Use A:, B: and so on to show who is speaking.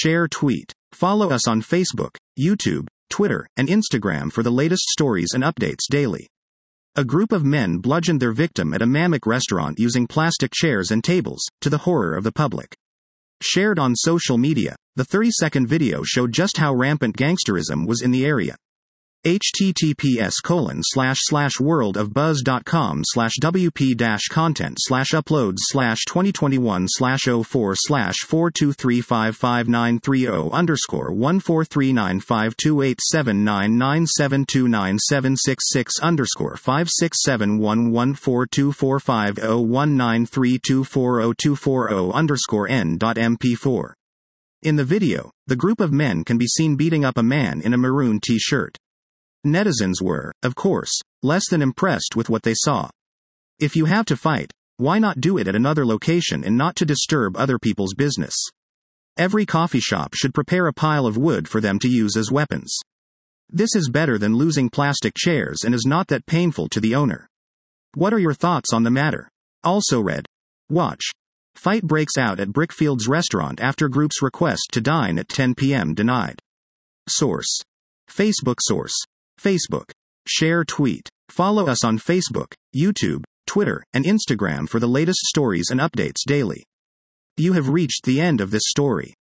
A: share, tweet. Follow us on Facebook, YouTube, Twitter, and Instagram for the latest stories and updates daily. A group of men bludgeoned their victim at a Mamak restaurant using plastic chairs and tables, to the horror of the public. Shared on social media, the 30-second video showed just how rampant gangsterism was in the area. https://world-of-buzz.com/wp-content/uploads/2021/04395593097766_n.mp4. In the video, the group of men can be seen beating up a man in a maroon t-shirt. Netizens were, of course, less than impressed with what they saw. If you have to fight, why not do it at another location and not to disturb other people's business? Every coffee shop should prepare a pile of wood for them to use as weapons. This is better than losing plastic chairs and is not that painful to the owner. What are your thoughts on the matter? Also read. Watch. Fight breaks out at Brickfields restaurant after group's request to dine at 10 p.m. denied. Source. Facebook. Source. Facebook. Share, tweet. Follow us on Facebook, YouTube, Twitter, and Instagram for the latest stories and updates daily. You have reached the end of this story.